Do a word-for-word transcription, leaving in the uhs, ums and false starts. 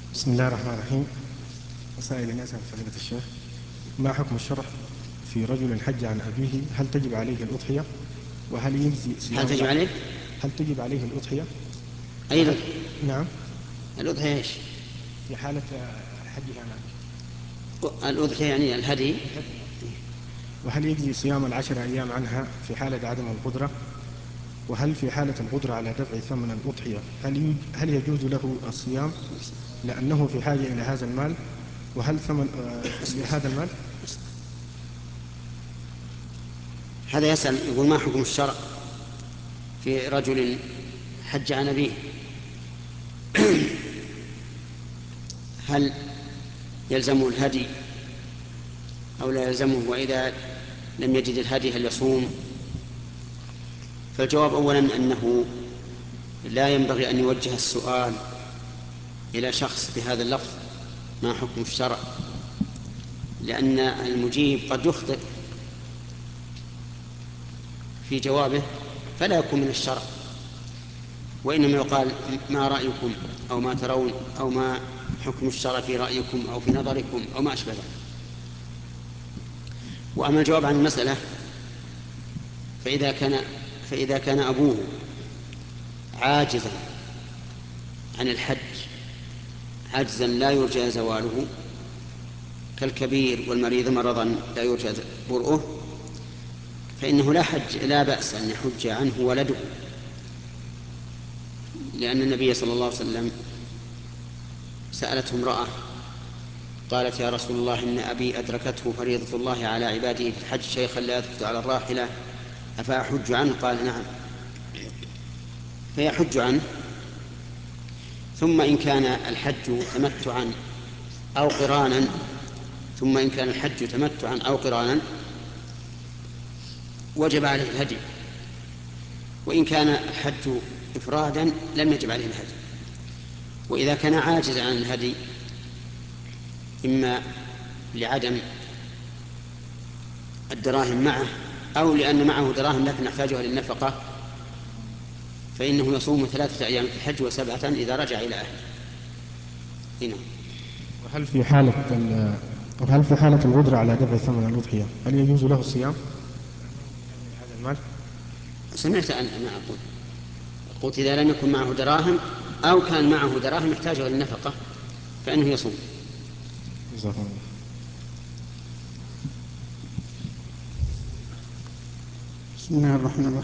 بسم الله الرحمن الرحيم. سائل يسأل فضيلة الشيخ: ما حكم الشرع في رجل حج عن أبيه؟ هل تجب عليه الأضحية؟ وهل يجزي هل صيام تجب الع... عليه؟ هل تجب عليه الأضحية؟ أي وهل الأضحية؟ نعم، الأضحية إيش؟ في حالة حجه عن أبيه الأضحية يعني الهدي. الهدي. وهل يجزي صيام العشر أيام عنها في حالة عدم القدرة؟ وهل في حالة القدرة على دفع ثمن الأضحية هل يج... هل يجوز له الصيام لأنه في حاجة إلى هذا المال؟ وهل ثمن آه، لهذا المال؟ هذا يسأل يقول: ما حكم الشرع في رجل حج عن أبيه؟ هل يلزمه الهدي أو لا يلزمه؟ وإذا لم يجد الهدي هل يصوم؟ فالجواب أولا أنه لا ينبغي أن يوجه السؤال إلى شخص بهذا اللفظ: ما حكم الشرع؟ لأن المجيب قد يخطئ في جوابه فلا يكون من الشرع، وإنما يقال: ما رأيكم، أو ما ترون، أو ما حكم الشرع في رأيكم أو في نظركم، أو ما أشبه ذلك. وأما الجواب عن المسألة فإذا كان فإذا كان أبوه عاجزا عن الحج عجزا لا يرجى زواله، كالكبير والمريض مرضا لا يرجى برؤه، فإنه لا حج لا بأس أن يحج عنه ولده، لأن النبي صلى الله عليه وسلم سألته امرأة قالت: يا رسول الله، إن أبي أدركته فريضة الله على عباده في الحج شيخا لا يثبت على الراحلة، أفأحج عنه؟ قال: نعم. فيحج عنه. ثم إن كان الحج تمتعا أو قرانا ثم إن كان الحج تمتعا أو قرانا وجب عليه الهدي، وإن كان الحج إفرادا لم يجب عليه الهدي. وإذا كان عاجزا عن الهدي إما لعدم الدراهم معه أو لأن معه دراهم لكن يحتاجها للنفقة، فإنه يصوم ثلاثة أيام في الحج وسبعة إذا رجع إلى أهله. هنا. وهل في حالة ال... وهل في حالة القدرة على دفع ثمن الأضحية هل يجوز له الصيام لأنه في حاجة إلى هذا المال؟ سمعت أن أنا أقول قلت: إذا لم يكن معه دراهم أو كان معه دراهم يحتاجها للنفقة فإنه يصوم. جزاكم الله. بسم الله الرحمن الرحيم.